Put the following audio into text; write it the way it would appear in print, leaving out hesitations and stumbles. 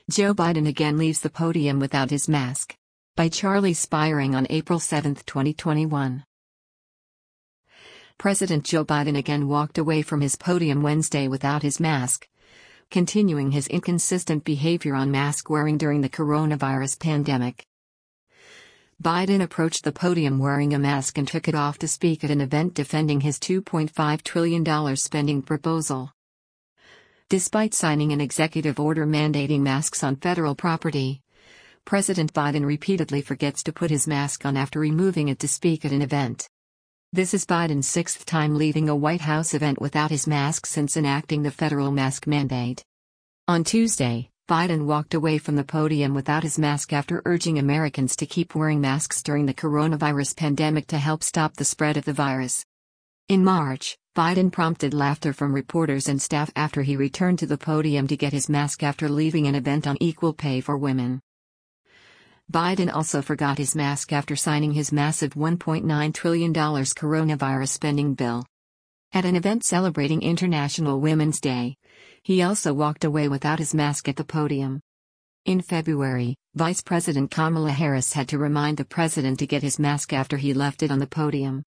Joe Biden again leaves the podium without his mask. By Charlie Spiring on April 7, 2021. President Joe Biden again walked away from his podium Wednesday without his mask, continuing his inconsistent behavior on mask wearing during the coronavirus pandemic. Biden approached the podium wearing a mask and took it off to speak at an event defending his $2.5 trillion spending proposal. Despite signing an executive order mandating masks on federal property, President Biden repeatedly forgets to put his mask on after removing it to speak at an event. This is Biden's sixth time leaving a White House event without his mask since enacting the federal mask mandate. On Tuesday, Biden walked away from the podium without his mask after urging Americans to keep wearing masks during the coronavirus pandemic to help stop the spread of the virus. In March, Biden prompted laughter from reporters and staff after he returned to the podium to get his mask after leaving an event on equal pay for women. Biden also forgot his mask after signing his massive $1.9 trillion coronavirus spending bill. At an event celebrating International Women's Day, he also walked away without his mask at the podium. In February, Vice President Kamala Harris had to remind the president to get his mask after he left it on the podium.